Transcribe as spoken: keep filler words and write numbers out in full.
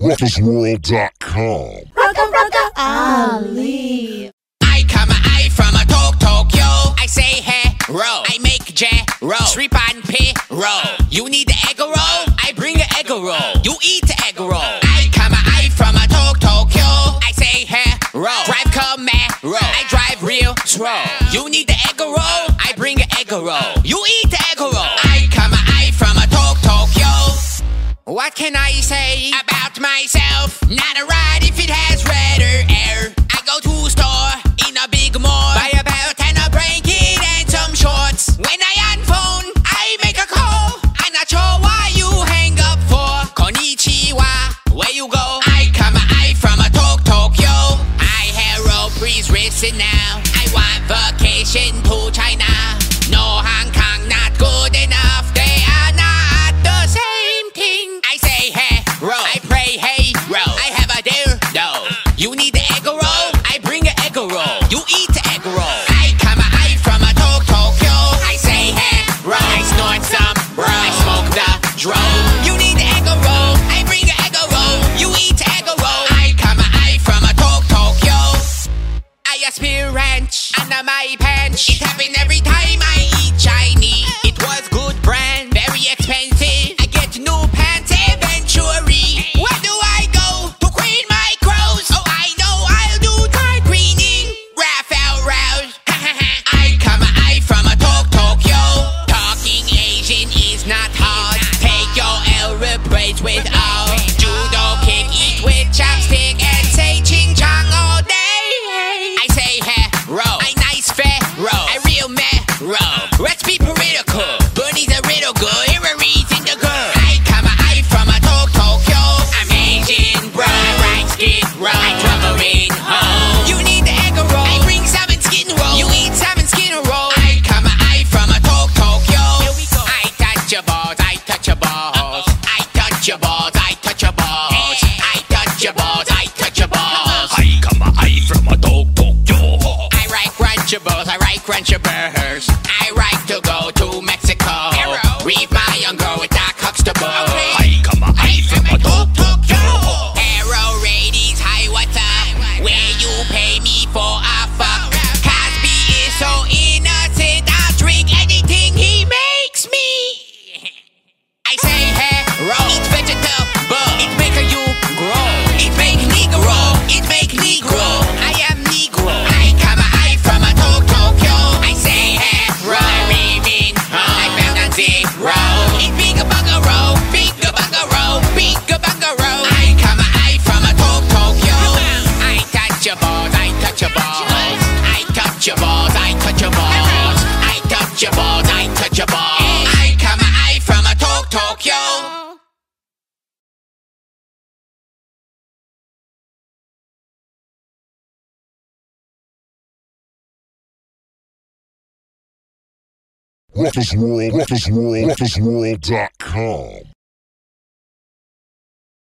Rockersworld dot com. Rocker, rocker, Ali. I come I from a Tok Tokyo. I say hey, roll. I make J roll. Strip and pay roll. You need the egg roll? I bring the egg roll. You eat the egg roll. I come I from a Tok Tokyo. I say hey, roll. Drive come roll. I drive real slow. You need the egg roll? I bring the egg roll. You eat the egg roll. I come I from a Tok Tokyo. What can I say about myself? Not a ride if it has red or air. I go to a store in a big mall, buy a belt and a blanket and some shorts. When I on phone, I make a call. I'm not sure why you hang up for. Konnichiwa, where you go? I come I from a Tok Tokyo. I hero, please listen now. I want vacation to China. No Hong Kong, not good enough. They are not the same thing. I say hey, roll. I pray hey, roll. I have a dare, no. You need the egg roll? I bring the egg roll. You eat the egg roll. I come I from a Tok Tokyo. I say hey, roll. I snort some, bro. I smoke the drone. You need the egg roll? I bring the egg roll. You eat the egg roll. I come I from a Tok Tokyo. I aspire ranch under my pants. It happen every time I eat Chinese. It was good brand, very expensive. I get new pants eventually. Where do I go to clean my clothes? Oh, I know I'll do dry cleaning. Raphael Rouse. I come I from a Tok Tokyo. Talking Asian is not hard. Take your L, replace with O. Judo kick, eat with chopstick, and say ching chong all day. I say hey, roll. I nice fair roll. I real meh roll. Let's be political. Bernie's a riddle good. Hillary's in the girl. I come I from a Tok Tokyo. I'm Asian, bro. I ride skid roll. I travel in home. You need the egg roll. I bring salmon skin roll. You eat salmon skin roll. I come I from a Tok Tokyo. Here we go. I touch your balls. I touch your balls. I touch your balls. I touch your balls. I touch your balls. I touch your balls. I come I from a Tok Tokyo. I like Crunchables, I like Crunchables. I like to go to Mexico. Read my young girl with that Huxtable. I come I from a Tok Tokyo. Arrow ratings, high what's up? Where you pay me for a fuck? Cosby is so innocent, I'll drink anything he makes me. I say hey, roll. Eat vegetable, it make you grow. It make Negro, it make Negro. I am Negro. I come I from a Tok Tokyo. I say hey, roll. I live in home. I found a zero. It big a bungalow, big a bungalow, big a bungalow. I come I from a Tok Tokyo. I touch your balls, I touch your balls. I touch your balls, I touch your balls. I touch your balls, I touch your balls. I come I from a Tok Tokyo. Rockersworld, Rockersworld, Rockersworld dot com.